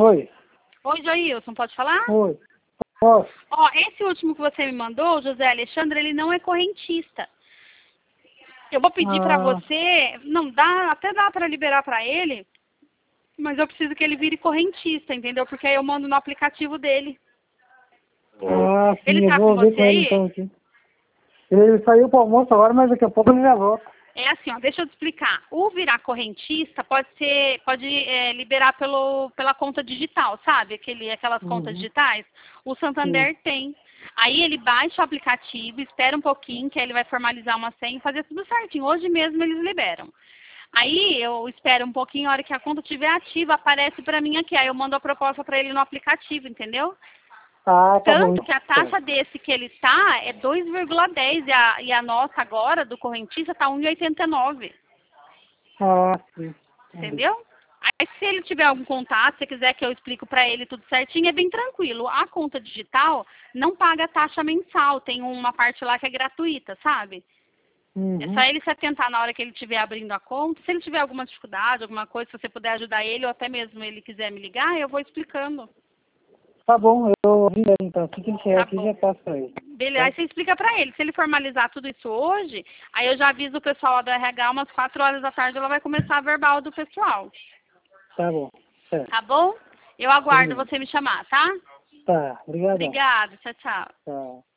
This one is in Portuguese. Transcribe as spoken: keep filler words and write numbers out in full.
Oi. Oi, Joilson, pode falar? Oi. Posso? Ó, esse último que você me mandou, o José Alexandre, ele não é correntista. Eu vou pedir pra Ah, você, não dá, até dá pra liberar pra ele, mas eu preciso que ele vire correntista, entendeu? Porque aí eu mando no aplicativo dele. ah, Ele sim, eu tá com vou ver você com ele aí? então aqui. Ele saiu pro almoço agora, mas daqui a pouco ele já volta. É assim, ó, deixa eu te explicar. O virar correntista pode ser, pode é, liberar pelo, pela conta digital, sabe? Aquele, aquelas contas Uhum. digitais. O Sim. Santander tem. Aí ele baixa o aplicativo, espera um pouquinho, que aí ele vai formalizar uma senha e fazer tudo certinho. Hoje mesmo eles liberam. Aí eu espero um pouquinho, a hora que a conta estiver ativa, aparece pra mim aqui. Aí eu mando a proposta pra ele no aplicativo, entendeu? Ah, tá bom. Tanto que a Então. taxa desse que ele tá é dois vírgula dez e a, e a nossa agora, do correntista, tá um vírgula oitenta e nove. Ah, sim. Entendi. Entendeu? Aí se ele tiver algum contato, se quiser que eu explico pra ele tudo certinho, é bem tranquilo. A conta digital não paga taxa mensal, tem uma parte lá que é gratuita, sabe? É só Uhum. ele se atentar na hora que ele estiver abrindo a conta. Se ele tiver alguma dificuldade, alguma coisa, se você puder ajudar ele, ou até mesmo ele quiser me ligar, eu vou explicando. Tá bom, eu vi ele então. Assim que ele chegar Tá aqui, bom. já passo pra ele. Beleza, Tá? aí você explica pra ele. Se ele formalizar tudo isso hoje, aí eu já aviso o pessoal do R H, umas quatro horas da tarde ela vai começar a verbal do pessoal. Tá bom. Certo. Tá bom? Eu aguardo Beleza. você me chamar, tá? Tá, obrigadão. Obrigada, tchau, tchau. Tá.